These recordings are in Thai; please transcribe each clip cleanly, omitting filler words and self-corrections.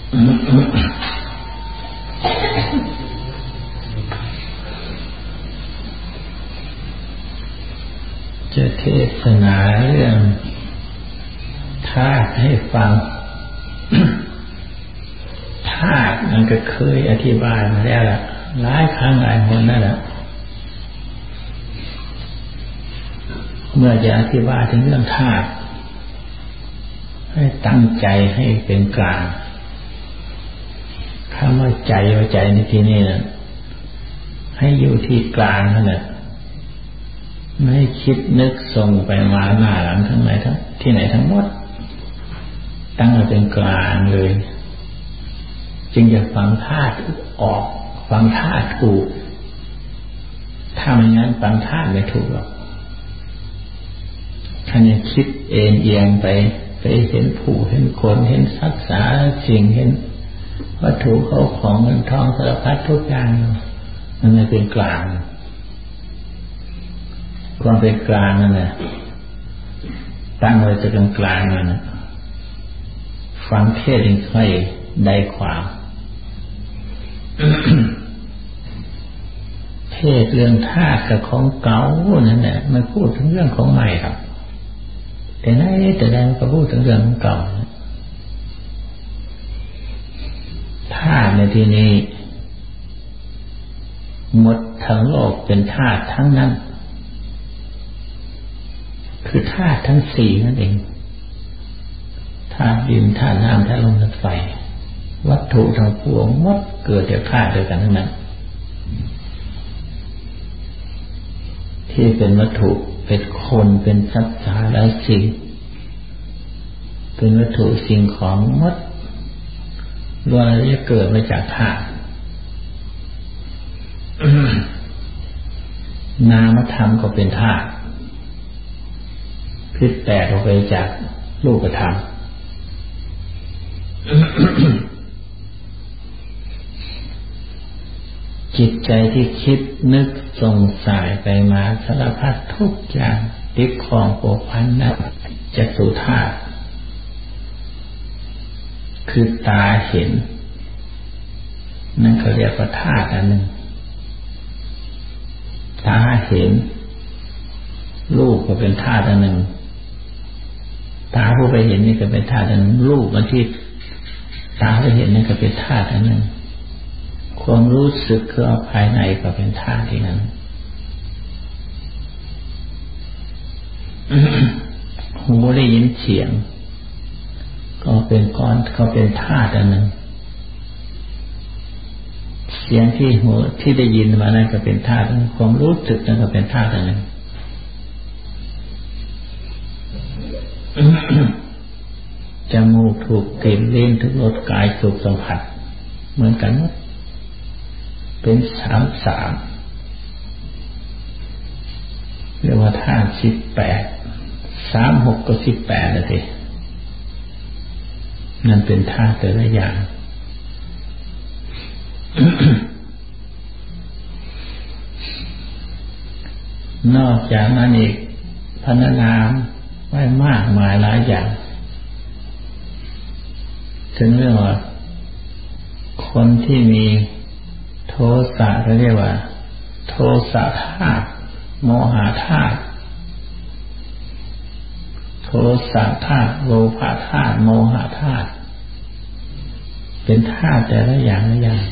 จะเทศนาเรื่องธาตุให้ฟัง ธาตุมันก็เคยอธิบายมาแล้วล่ะหลายครั้งหลายหนนั่นแหละเมื่อจะอธิบายถึงเรื่องธาตุให้ตั้งใจให้เป็นกลางคำว่าใจในที่นี้นะให้อยู่ที่กลางนั่นแหละไม่คิดนึกส่งไปมาหน้าหลังทั้งไหนทั้งที่ไหนทั้งหมดตั้งไว้เป็นกลางเลยจึงจะฟังธาตุออกฟังธาตุถูกถ้าไม่งั้นฟังธาตุไม่ถูกหรอกถ้าเนี่ยคิดเอียงไปเห็นผู้เห็นคนเห็นสัตว์สาสิ่งเห็นวัตถุเขาของเงินทองสารพัดทุกอย่างมันไม่เป็นกลางความเป็นกลางนั่นแหละตั้งไว้จะเป็นกลางนั่นนะฟังเทศน์ค่อยได้ความ เทศน์เรื่องธาตุกับของเก่านั่นแหละไม่พูดถึงเรื่องของใหม่หรอกแต่ไหนแต่ใดก็พูดถึงเรื่องของเก่าธาตุในที่นี้หมดทั้งโลกเป็นธาตุทั้งนั้นคือธาตุทั้งสี่นั่นเองธาตุดินธาตุน้ำธาตุลมธาตุไฟวัตถุทั้งปวงหมดเกิดจากธาตุเดียวกันทั้งนั้นที่เป็นวัตถุเป็นคนเป็นสัตว์สาระสิ่งเป็นวัตถุสิ่งของหมดล้วนแล้วจะเกิดมาจากธาตุนามธรรมก็เป็นธาตุพิษแตกออกไปจากรูปธรรมจิตใจที่คิดนึกส่งสายไปมาสารพัดทุกอย่างติดข้องผูกพันนั้นจักษุธาตุคือตาเห็นนั่นเขาเรียกว่าธาตุอันหนึ่งตาเห็นรูปก็เป็นธาตุอันหนึ่งตาผู้ไปเห็นนี่ก็เป็นธาตุอันหนึ่งรูปมันที่ตาไปเห็นนี่ก็เป็นธาตุอันหนึ่งความรู้สึกคือภายในก็เป็นธาตุที่นั้นหูได้ยินเสียงก็เป็นก้อนก็เป็นธาตุอันหนึ่งเสียงที่หูที่ได้ยินมานั้นก็เป็นธาตุความรู้สึกนั้นก็เป็นธาตุอันหนึ่งจมูกถูกกลิ่นลิ้นถูกรสกายถูกสัมผัสเหมือนกันหมดเป็นสามเรียกว่าธาตุ18 36ก็18นะทีนั่นเป็นธาตุแต่ละอย่าง นอกจากนั้นอีกพรรณนาไว้มากมายหลายอย่างถึงเรื่องว่าคนที่มีโทสะเขาเรียกว่าโทสะธาตุโมหะธาตุโทสะธาตุโลภะธาตุโมหะธาตุเป็นธาตุแต่ละอย่างละอย่าง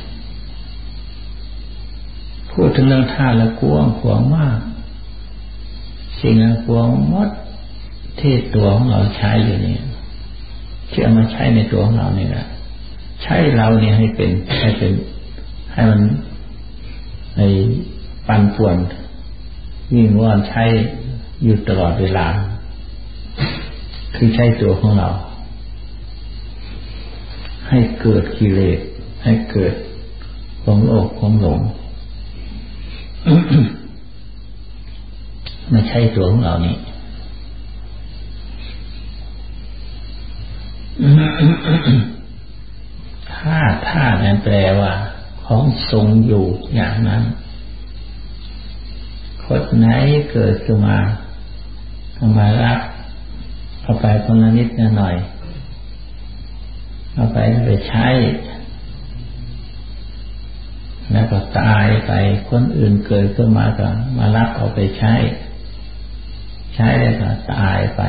พูดถึงเรื่องธาตุแล้วกว้างขวางมากสิ่งนั้นกว้างหมดที่ตัวของเราใช้อยู่นี่ที่เอามาใช้ในตัวของเรานี่แหละใช้เราเนี่ยให้มันในปั่นป่วนวิ่งว่อนใช้อยู่ตลอดเวลาคือใช้ตัวของเราให้เกิดกิเลสให้เกิดความโลภความหลงไม่ใช่ตัวของเรานี่ธาตุนั้นแปลว่าของทรงอยู่อย่างนั้นคนไหนเกิดขึ้นมาทำไมรักเข้าไปคนละนิดหน่อยเอาไปใช้แล้วก็ตายไปคนอื่นเกิดขึ้นมาก็มารับเอาไปใช้แล้วก็ตายไป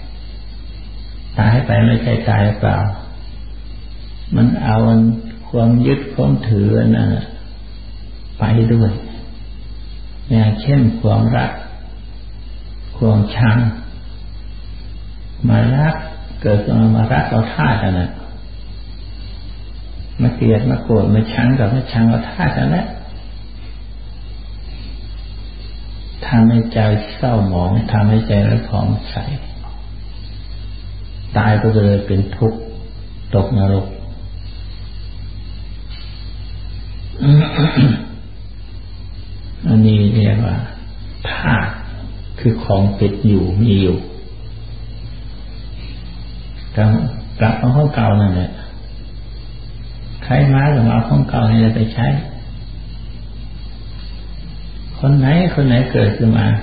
ไม่ใช่ตายเปล่ามันเอาความยึดความถือนั่นไปด้วยอย่างเช่นความรักความชังมารักเกิดมารักเอาธาตุนั่นมาเกลียดมาโกรธมาชังกับมาชังเอาธาตุนั่นแหละทำให้ใจเศร้าหมองทำให้ใจไร้ผ่องใสตายก็เลยเป็นทุกข์ตกนรกอันนี้เรียกว่าธาตุคือของเป็นอยู่มีอยู่กลับเอาของเก่านั่นแหละใครมาก็เอาของเก่านี่ไปใช้คนไหนเกิดขึ้นมา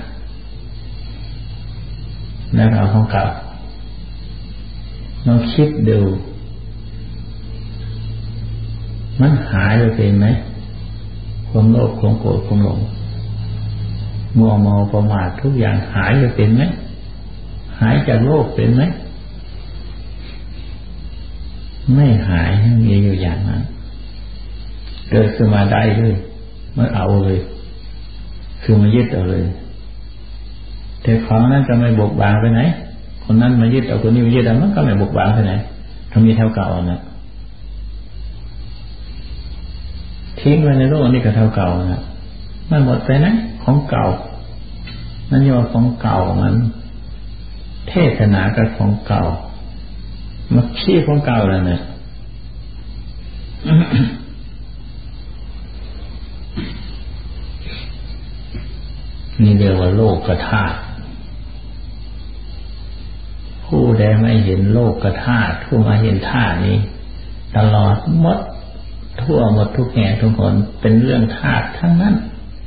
แล้วเอาของเก่าลองคิดดูมันหายไปเป็นไหมความโลภความโกรธความหลงมัวเมาประมาททุกอย่างหายไปเป็นไหมหายจากโลกเป็นไหมไม่หายมีอยู่อย่างนั้นเกิดขึ้นมาได้เลยมันเอาเลยคือมายึดเอาเลยแต่ของนั้นจะไม่บกบางไปไหนคนนั้นมายึดเอาคนนี้มายึดเอามันก็ไม่บกบางไปไหนทั้งมีเท่าเก่านะทิ้งไว้ในโลกนี้ก็เท่าเก่านะมันหมดไปไหนของเก่านั่นเรียกว่าของเก่ามันเทศนากับของเก่ามาขี้ของเก่าแล้วเนี่ยนี่เรียกว่าโลกธาตุผู้ใดไม่เห็นโลกธาตุผู้มาเห็นธาตุนี้ตลอดหมดทั่วหมดทุกแห่งทุกคนเป็นเรื่องธาตุทั้งนั้น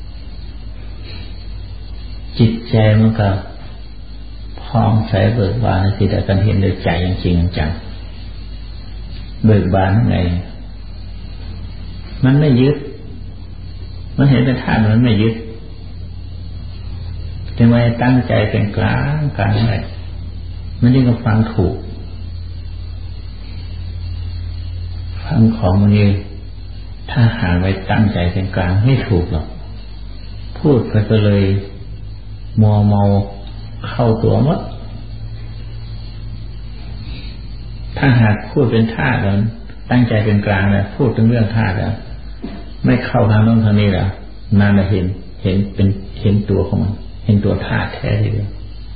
จิตใจมันก็พองใสเบิกบานสิแต่กันเห็นด้วยใจจริงๆจังเบิกบานไงมันไม่ยึดมันเห็นเป็นธาตุมันไม่ยึดทำไมตั้งใจเป็นกลางอะไรมันยิ่งก็ฟังถูกฟังของมันนี่ถ้าหาไว้ตั้งใจเป็นกลางไม่ถูกหรอกพูดไปก็เลยมัวเมาเข้าตัวหมดถ้าหากพูดเป็นธาตุแล้วตั้งใจเป็นกลางแล้วพูดถึงเรื่องธาตุแล้วไม่เข้าทางโน้นทางนี้แล้วนานจะเห็นตัวของมันเห็นตัวธาตุแท้ทีเดียว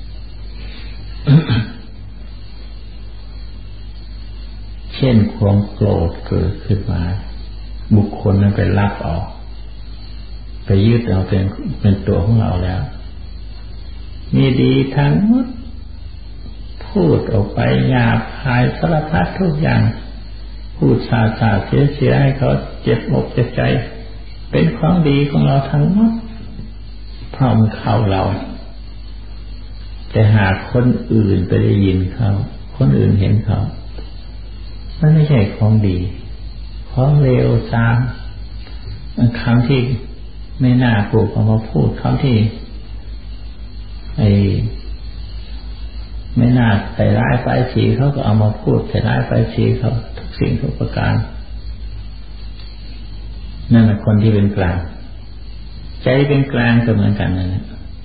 เช่นความโกรธเกิดขึ้นมาบุคคลนั้นไปรับออกไปยึดเอาเป็นตัวของเราแล้วมีดีทั้งหมดพูดออกไปหยาบคายสารพัดทุกอย่างพูดสาเสียให้เขาเจ็บอกเจ็บใจเป็นของดีของเราทั้งหมดเพราะมันเข้าเราแต่หากคนอื่นไปได้ยินเขาคนอื่นเห็นเขามันไม่ใช่ของดีของเลวทรามคำที่ไม่น่าปลูกเอามาพูดคำที่ไม่น่าใส่ร้ายป้ายสีเขาก็เอามาพูดใส่ร้ายป้ายสีเขาทุกสิ่งทุกประการนั่นแหละคนที่เป็นกลางใจเป็นกลางก็เหมือนกันนั่นแหละ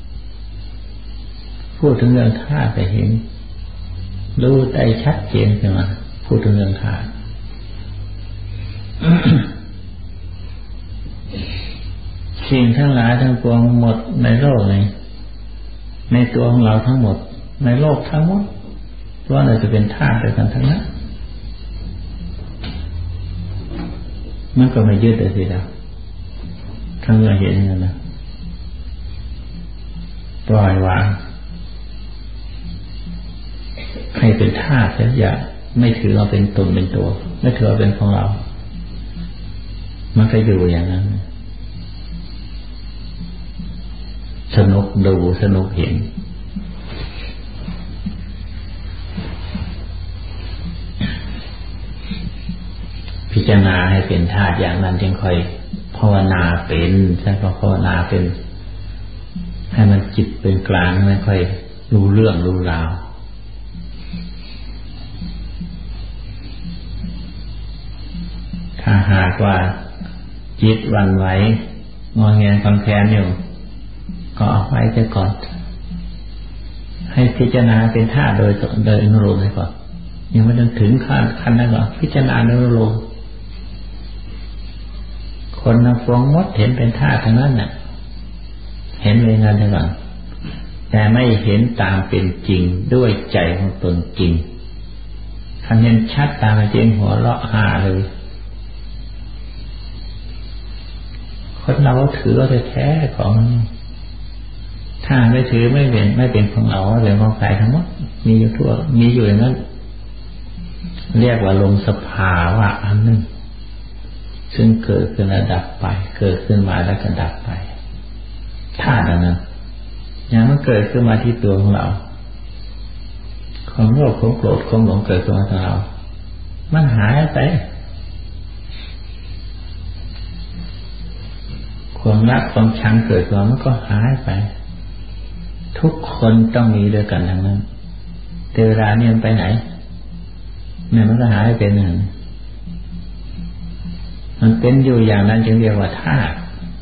พูดถึงเรื่องธาตุไปเห็นรู้ได้ชัดเจนขึ้นมาพูดถึงเรื่องธาตุสิ่งทั้งหลายทั้งปวงหมดในโลกนี้ในตัวของเราทั้งหมดในโลกทั้งหมดว่าเราจะเป็นธาตุด้วยกันทั้งนั้นมันก็ไม่ยึดเลยสิเราทั้งเราเห็นกันนะปล่อยวางให้เป็นธาตุแล้วอย่าไม่ถือเราเป็นตนเป็นตัวไม่ถือเราเป็นของเรามันก็อยู่อย่างนั้นสนุกดูสนุกเห็นพิจารณาให้เป็นธาตุอย่างนั้นจึงค่อยภาวนาเป็นใช่ก็ภาวนาเป็นให้มันจิตเป็นกลางไม่ค่อยรู้เรื่องรู้ราวถ้าหากว่าจิตหวั่นไหวงอแงคลอนแคลนอยู่ก็เอาไว้ไปก่อนให้พิจารณาเป็นธาตุโดยอนุโลมไปก่อนยังไม่ต้องถึงขั้นนั้นก่อนพิจารณาอนุโลมคนนับฟองมดเห็นเป็นธาตุทั้งนั้นน่ะเห็นเลยงั้นก่อนแต่ไม่เห็นตามเป็นจริงด้วยใจของตนจริงคันเห็นชัดตามเป็นจริงหัวเราะห่าเลยคนเราถือว่าแท้ๆของถ้าไม่ถือไม่เป็นของเราเป็นของใครทั้งหมดมีอยู่ทั่วมีอยู่อย่างนั้นเรียกว่าลงสภาวะอันหนึ่งซึ่งเกิดขึ้นแล้วดับไปเกิดขึ้นมาแล้วก็ดับไปธาตุนั้นอย่างมันเกิดขึ้นมาที่ตัวของเราความโลภความโกรธความหลงเกิดขึ้นมาที่เรามันหายไปความรักความชังเกิดขึ้นมันก็หายไปทุกคนต้องมีด้วยกันทั้งนั้นแต่เวลานี้มันไปไหนเนี่ยมันก็หายไปเป็นหนึ่งมันเป็นอยู่อย่างนั้นจึงเรียกว่าธาตุ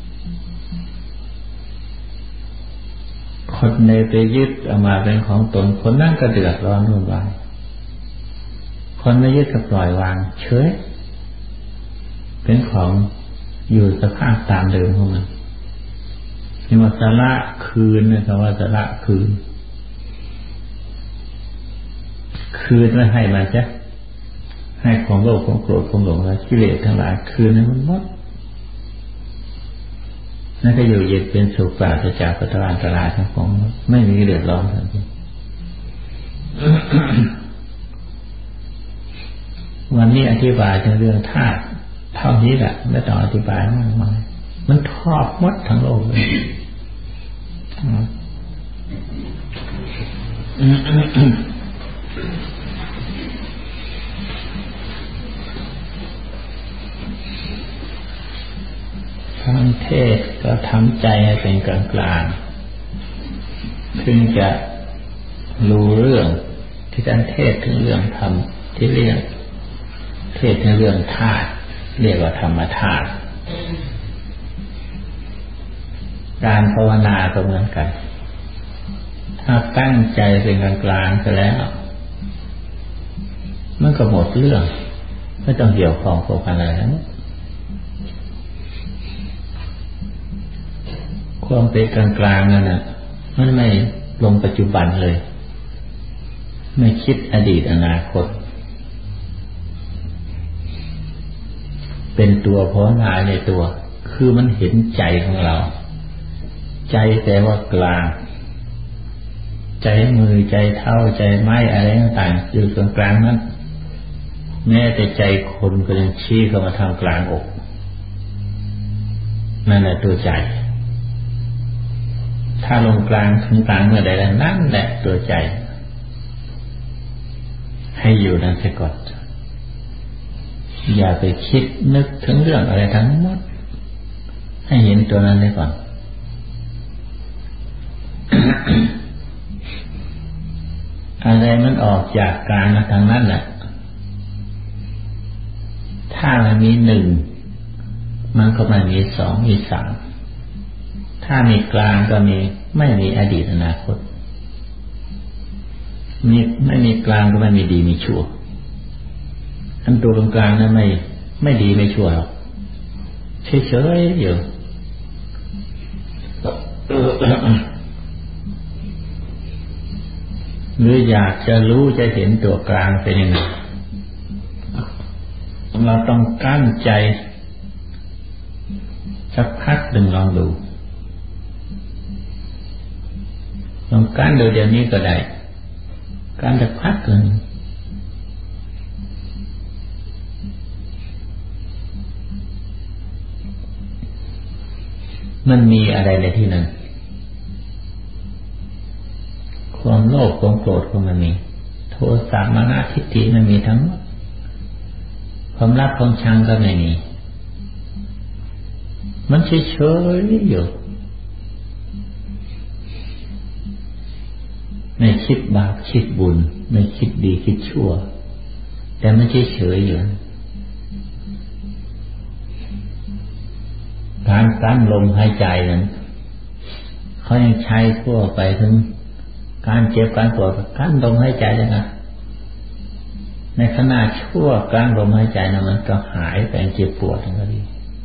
คนในไปยึดเอามาเป็นของตนคนนั่นก็เดือดร้อนวุ่นวายคนไม่ยึดก็ปล่อยวางเฉยเป็นของอยู่สภาพตามเดิมของมันนี่ว่าสละคืนนะครับว่าสละคืนไม่ให้มาจ้ะให้ความโลภความโกรธความหลงและกิเลสทั้งหลายคืนนั้นมันหมดนั่นก็อยู่เย็นเป็นสุขปราศจากปัตตาอันตรายทั้งปวงไม่มีเดือดร้อนทั้งสิ้น วันนี้อธิบายถึงเรื่องธาตุเท่านี้แหละไม่ต้องอธิบายมากมายมันครอบหมดทั้งโลกเลยฟังเทศก็ทำใจให้เป็นกลางกลางถึงจะรู้เรื่องที่ท่านเทศถึงเรื่องธรรมที่เรียกเทศถึงเรื่องธาตุเรียกว่าธรรมธาตุการภาวนาก็เหมือนกันถ้าตั้งใจเป็นกลางกลางไปแล้วมันก็หมดเรื่องไม่ต้องเกี่ยวข้องกับอะไรแล้วความเป็นกลางกลางนั่นน่ะมันไม่ลงปัจจุบันเลยไม่คิดอดีตอนาคตเป็นตัวภาวนาในตัวคือมันเห็นใจของเราใจแต่ว่ากลางใจมือใจเท้าใจไม้อะไรต่างๆอยู่ตรงกลางนั้นแม้แต่ใจคนก็ยังชี้เข้ามาทางกลางอกนั่นแหละตัวใจถ้าลงกลางถึงกลางเมื่อใดแล้วนั่นแหละตัวใจให้อยู่นั่นเสียก่อนอย่าไปคิดนึกถึงเรื่องอะไรทั้งหมดให้เห็นตัวนั้นเลยก่อน อะไรมันออกจากกลางมาทางนั้นแหละถ้ามันมีหนึ่งมันก็ไม่มีสองมีสามถ้ามีกลางก็มีไม่มีอดีตอนาคตไม่มีกลางก็ไม่มีดีมีชั่วอันตัวตรงกลางนั้นไม่ดีไม่ชั่วหรอกเฉยๆอยู่หรืออยากจะรู้จะเห็นตัวกลางเป็นยังไงเราต้องกั้นใจสักพักหนึ่งลองดูลองกั้นเดี๋ยวนี้ก็ได้กั้นสักพักหนึ่งมันมีอะไรในที่นั้นความโลภความโกรธก็มันมีโทสะมานะทิฏฐิมันมีทั้งหมดความรักความชังก็ไม่มีมันเฉยๆอยู่ไม่คิดบาปคิดบุญไม่คิดดีคิดชั่วแต่มันเฉยๆอยู่การกั้นลมหายใจนั้นเขายังใช้ทั่วไปถึงการเจ็บการปวดกั้นลมหายใจเลยนะในขณะชั่วกลางลมหายใจนะมันก็หายไปเจ็บปวดทั้งนั้น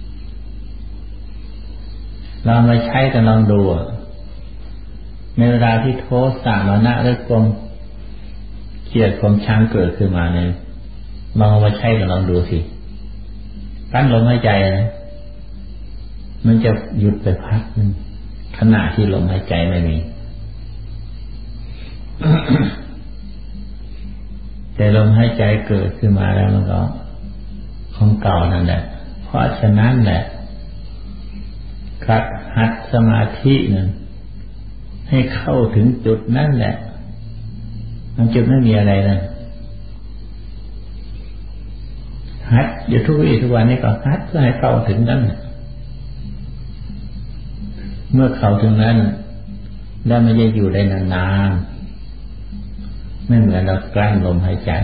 เรามาใช้กันลองดูในเวลาที่โทสะมานะหรือความเกลียดความชังเกิดขึ้นมาเนี่ยลองมาใช้กันลองดูสิกั้นลมหายใจนะมันจะหยุดไปพักนึงขณะที่ลมหายใจไม่มี แต่ลมหายใจเกิดขึ้นมาแล้วมันก็ของเก่านั่นแหละเพราะฉะนั้นแหละหัดสมาธินั้นให้เข้าถึงจุดนั่นแหละมันจุดไม่มีอะไรนะหัดอยู่ทุกวี่ทุกวันนี้ก็หัดเพื่อให้เข้าถึงนั่นเมื่อเข้าถึงนั้นแล้วมันจะอยู่ได้นานๆไม่เหมือนเรากลั้นลมหายใจ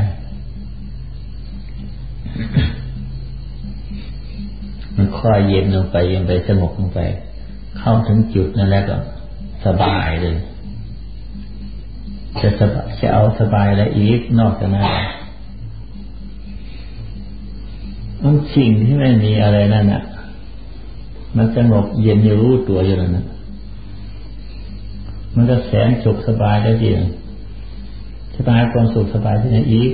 มันค่อยเย็นลงไปเย็นไปสงบลงไปเข้าถึงจุดนั่นแล้วก็สบายเลยจะเอาสบายอะไรอีกนอกจากนั้นมันสิ่งที่ไม่มีอะไรนั่นน่ะมันสงบเย็นอยู่รู้ตัวอยู่นั่นน่ะมันก็แสนสุขสบายได้ดีจะไปหาความสุขสบายที่ไหนอีก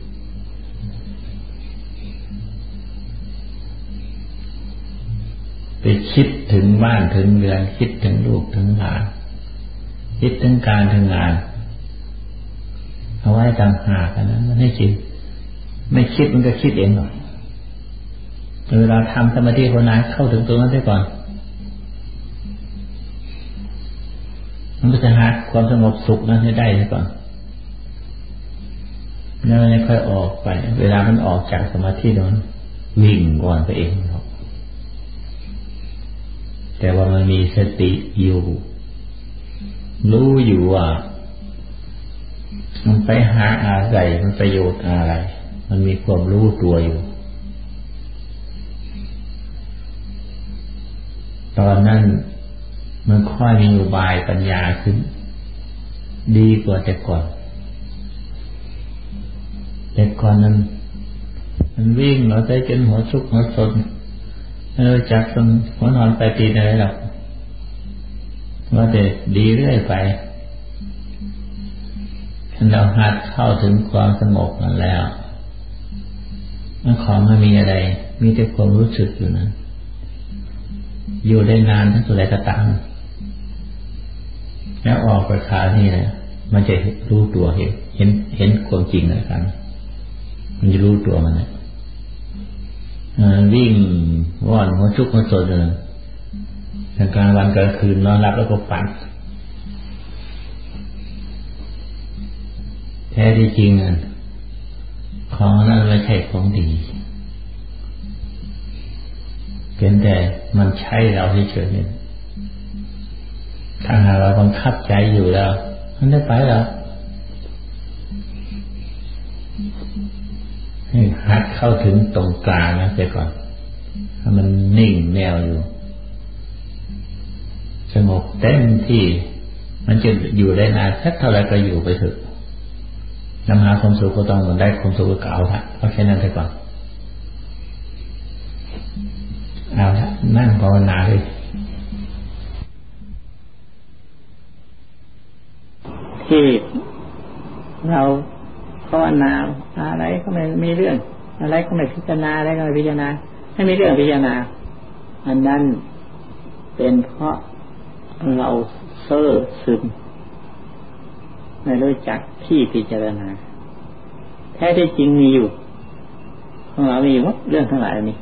ไปคิดถึงบ้านถึงเรือนคิดถึงลูกถึงหลานคิดถึงการถึงงานเอาไว้ต่างหากนะมันไม่จริงไม่คิดมันก็คิดเองหรอกเวลาทำสมาธิภาวนาเข้าถึงตรงนั้นได้ก่อนมันก็จะหาความสงบสุขนั้นให้ได้ก่อนแล้วมันค่อยออกไปเวลามันออกจากสมาธินั้นวิ่งก่อนไปเองครับแต่ว่ามันมีสติอยู่รู้อยู่ว่ามันไปหาอะไรมันประโยชน์อะไรมันมีความรู้ตัวอยู่ตอนนั้นมันค่อยมีอุบายปัญญาขึ้นดีกว่าแต่ก่อนนั้นมันวิ่งเราใจจนหัวชุกหัวสนจากตรงหัวนอนไปตีอะไรหรอกว่าแต่ดีเรื่อยไปเราหัดเข้าถึงความสงบนั่นแล้วมันของไม่มีอะไรมีแต่ความรู้สึกอยู่นั้นอยู่ได้นานทั้งสุดเลยก็ตามแล้วออกไปคราวนี้เลยมันจะรู้ตัวเห็นความจริงเลยครับมันจะรู้ตัวมันนะวิ่งว่อนหัวชุกหัวสนเลยกลางวันกลางคืนนอนหลับแล้วก็ฝันแท้ที่จริงของนั้นไม่ใช่ของดีเพียงแต่มันใช่เราเฉยๆถ้าหากเราบังคับใจอยู่แล้วมันได้ไปแล้วให้หัดเข้าถึงตรงกลางนะเสียก่อนถ้ามันนิ่งแนวอยู่สงบเต็มที่มันจะอยู่ได้นานสักเท่าไรก็อยู่ไปเถอะนำหาความสุขก็ต้องมันได้ความสุขก็เอาละเพราะแค่นั้นเสียก่อนเอาละนั่งภาวนาเลยที่เราภาวนาอะไรก็ไม่มีเรื่องอะไรก็ไม่พิจารณาอะไรก็ไม่พิจารณาไม่มีเรื่องพิจารณาอันนั้นเป็นเพราะเราเซ่อซึมไม่รู้จักที่พิจารณาแท้ที่จริงมีอยู่ของเรามีอยู่เรื่องทั้งหลายนี้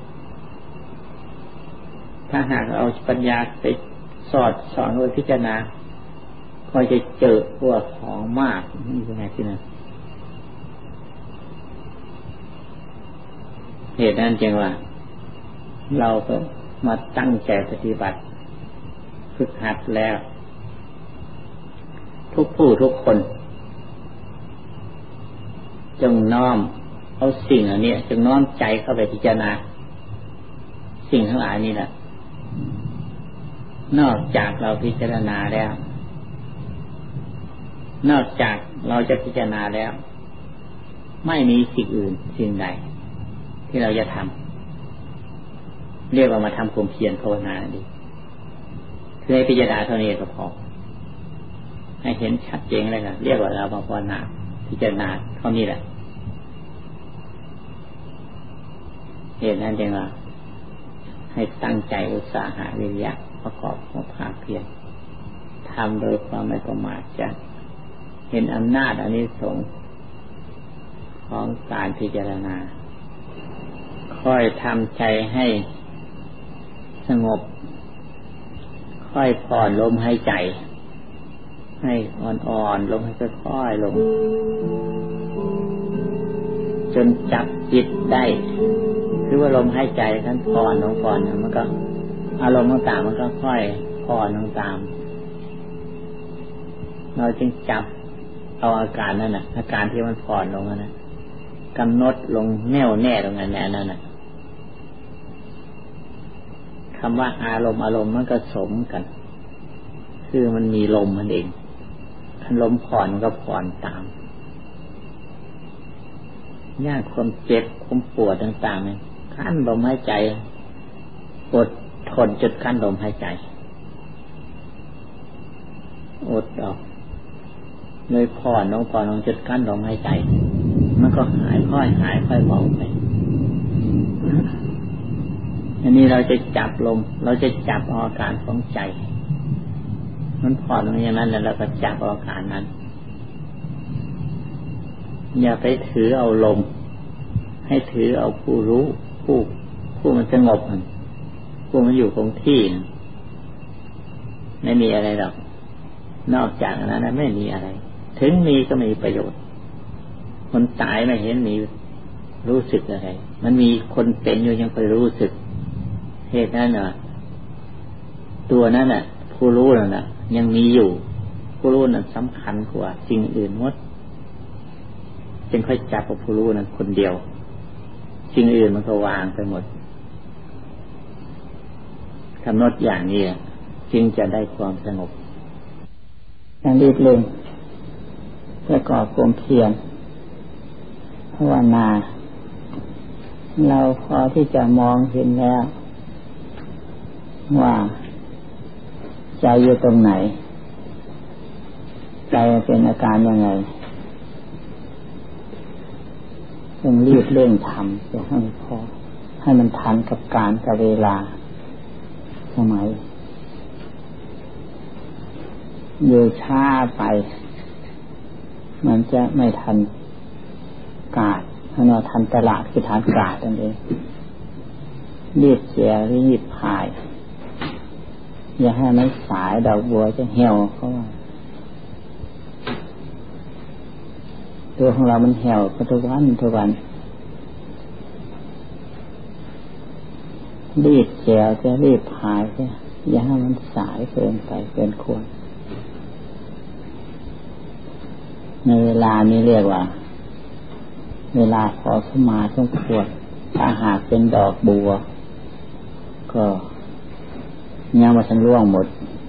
ถ้าหากเอาปัญญาไปสอนโดยพิจารณาก็จะเจอพวกของมากนี่เป็นไงที่นั่นเหตุนั้นจึงว่าเราก็มาตั้งใจปฏิบัติฝึกหัดแล้วทุกผู้ทุกคนจงน้อมเอาสิ่งเหล่านี้จงน้อมใจเข้าไปพิจารณาสิ่งทั้งหลายนี่แหละนอกจากเราพิจารณาแล้วนอกจากเราจะพิจารณาแล้วไม่มีสิ่งอื่นสิ่งใดที่เราจะทำเรียกว่ามาทำความเพียรภาวนาดีคือให้พิจารณาเท่านี้ก็พอให้เห็นชัดเจนเลยนะเรียกว่าเรามาภาวนาพิจารณาเท่านี้แหละเหตุนั้นจึงว่าให้ตั้งใจอุตสาหะวิริยะประกอบความภาคเพียรทำโดยความไม่ประมาทจะเห็นอำนาจอานิสงส์ของการพิจารณาค่อยทำใจให้สงบค่อยผ่อนลมหายใจให้อ่อนๆลงให้ค่อยๆลงจนจับจิตได้คือว่าลมหายใจท่านผ่อนลงก่อนมันก็อารมณ์ต่างๆมันก็ค่อยผ่อนลงตามเราจึงจับเอาอาการนั่นน่ะอาการที่มันผ่อนลงนั่นน่ะกำหนดลงแน่วแน่ตรงนั้นนั่นน่ะคำว่าอารมณ์มันก็สมกันคือมันมีลมมันเองถ้าลมผ่อนมันก็ผ่อนตามยากความเจ็บความปวดต่างๆเนี่ยกั้นลมหายใจอดทนจนกั้นลมหายใจอดออกเลยผ่อนลงจนกั้นลมหายใจมันก็หายค่อยเบาไปอันนี้เราจะจับลมเราจะจับอาการของใจมันผ่อนลงอย่างนั้นแล้วเราก็จับอาการนั้นอย่าไปถือเอาลมให้ถือเอาผู้รู้ผู้มันสงบผู้มันอยู่คงที่ไม่มีอะไรหรอกนอกจากนั้นไม่มีอะไรถึงมีก็ไม่มีประโยชน์คนตายไม่เห็นมีรู้สึกอะไรมันมีคนเป็นอยู่ยังไปรู้สึกเหตุนั้นน่ะตัวนั้นน่ะผู้รู้นั่นน่ะยังมีอยู่ผู้รู้นั้นสำคัญกว่าสิ่งอื่นหมดจึงค่อยจับกับผู้รู้นั้นคนเดียวสิ่งอื่นมันก็วางไปหมดกำหนดอย่างนี้จึงจะได้ความสงบอย่างรีบเร่งประกอบความเพียรภาวนาเราพอที่จะมองเห็นแล้วว่าใจอยู่ตรงไหนใจเป็นอาการยังไงต้องรีบเร่งทำจะให้พอให้มันทันกับการกับเวลาสมัยอยู่ช้าไปมันจะไม่ทันกาดถ้าเราทันตลาดคือทันกาดนั่นเองรีบเสียรีบพายอย่าให้มันสายดอกบัวจะเหี่ยวเขาว่าตัวของเรามันเหี่ยวทุกวันรีบเสียจะรีบพายจะอย่าให้มันสายเกินไปเกินควรในเวลานี้เรียกว่าเวลาพอสมมาต้องควรถ้าหากเป็นดอกบัวก็ยังมาทันร่วงหมด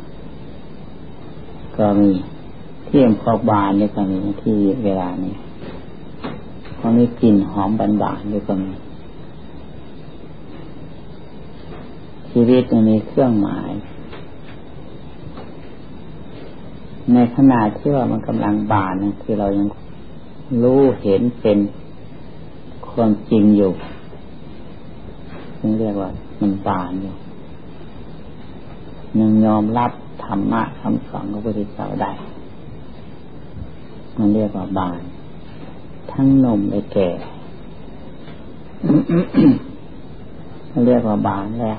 ก็มีเที่ยงพอบานนี่ก็มีที่เวลานี้เพราะมีกลิ่นหอมบานๆนี่ก็มีชีวิตมีเครื่องหมายในขณะที่ว่ามันกำลังบานคือเรายังรู้เห็นเป็นความจริงอยู่ซึ่งเรียกว่ามันบานอยู่ยังยอมรับธรรมะคำสอนของพระพุทธเจ้าได้มันเรียกว่าบานทั้งหนุ่มและแก่ มันเรียกว่าบานแล้ว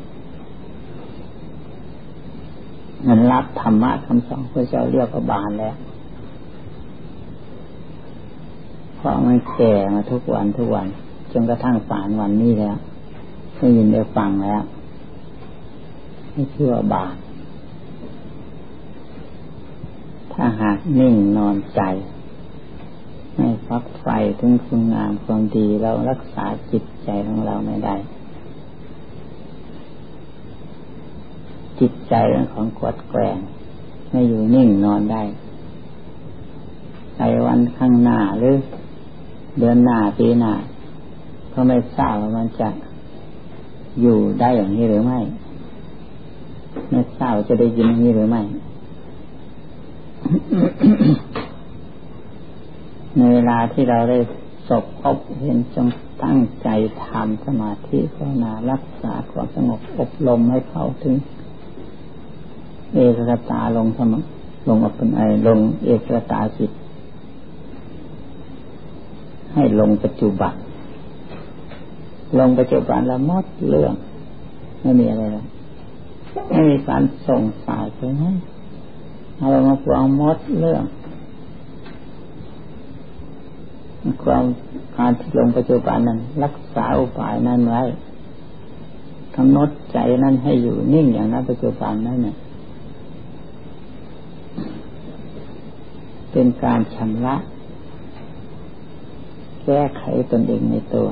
มันรับธรรมะคำสอนพระเจ้าเรียกว่าบานแล้วเพราะมันแก่มาทุกวันจนกระทั่งป่านวันนี้แล้วได้ยินได้ฟังแล้วไม่เชื่อบาปถ้าหากนิ่งนอนใจไม่ฟักไฟถึงคุณงามความดีเรารักษาจิตใจของเราไม่ได้จิตใจเป็นของกดแกล้งไม่อยู่นิ่งนอนได้ในวันข้างหน้าหรือเดือนหน้าปีหน้าก็ไม่ทราบว่ามันจะอยู่ได้อย่างนี้หรือไม่ไม่ทราบจะได้ยินอย่างนี้หรือไม่ ในเวลาที่เราได้สบพบเห็นจงตั้งใจทำสมาธิภาวนารักษาความสงบอบรมให้เข้าถึงเอกคตาลงสมลงอภิญญาลงเอกคตาจิตให้ลงปัจจุบันลงปัจจุบันแล้วหมดเรื่องไม่มีอะไรแล้วไม่มีการส่งสายไปไหนเอามาฟังหมดเรื่องความการที่ลงปัจจุบันนั้นรักษาอุบายนั้นไว้กำหนดใจนั้นให้อยู่นิ่งอย่างนั้นปัจจุบันนั้นเนี่ยเป็นการชำระแก้ไขตนเองในตัว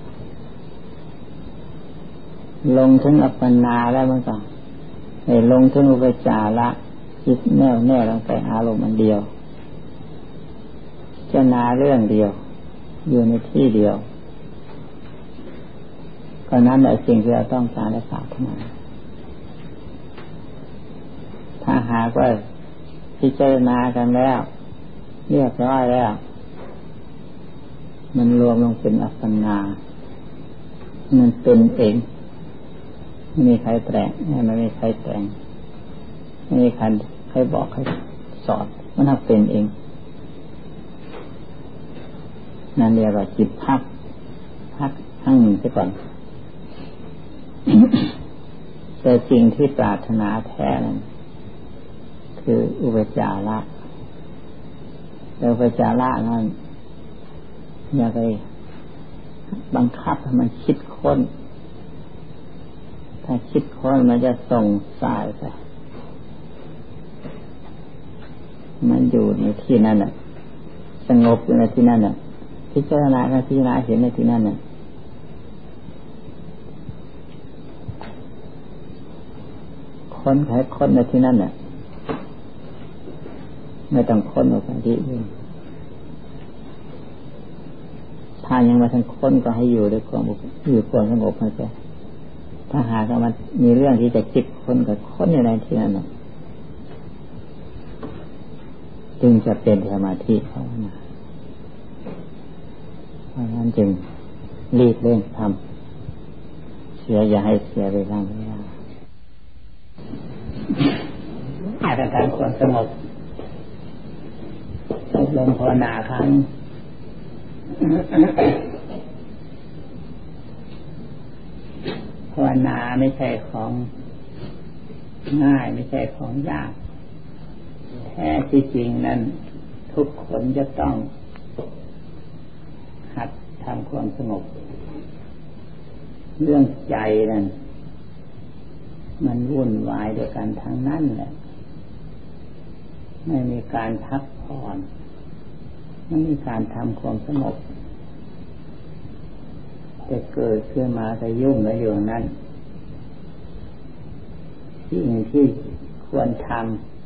ลงถึงอัปปนาแล้วมันก็ให้ลงถึงอุปจาระจิตแน่วแน่ลงไปอารมณ์อันเดียวเจตนาเรื่องเดียวอยู่ในที่เดียวก็นั้นแหละสิ่งที่เราต้องการและปรารถนาถ้าหากว่าพิจารณากันแล้วเรียบร้อยแล้วมันรวมลงเป็นอัปปนามันเป็นเองไม่มีใครแต่งไม่มีใครแต่งไม่มีใครบอกใครสอนมันทำเป็นเองนั่นเรียกว่าจิตพักข้างหนึ่งซะก่อน แต่สิ่งที่ปรารถนาแท้นั้นคืออุปจาระแล้วอุปจาระนั้นอย่าไปบังคับให้มันคิดค้นถ้าคิดค้นมันจะส่งสายไปมันอยู่ในที่นั่นน่ะสงบอยู่ในที่นั่นน่ะพิจารณาเห็นในที่นั่นน่ะค้นในที่นั่นน่ะไม่ต้องค้นออกไปที่อื่นถ้ายังมาทางค้นก็ให้อยู่ด้วยความสงบให้ใจถ้าหากมันมีเรื่องที่จะคิดค้นก็ค้นในที่นั่นน่ะจึงจะเป็นสมาธิภาวนาเพราะฉะนั้นจึงรีบเร่งทำอย่าให้เสียเวลาให้ต้องการความสงบลงภาวนาครั้งภาวนาไม่ใช่ของง่ายไม่ใช่ของยากแท้ที่จริงนั้นทุกคนจะต้องหัดทำความสงบเรื่องใจนั้นมันวุ่นวายด้วยกันทั้งนั้นแหละไม่มีการพักผ่อนไม่มีการทำความสงบจะเกิดขึ้นมาจะยุ่งกับอยู่นั้นสิ่งที่ควรท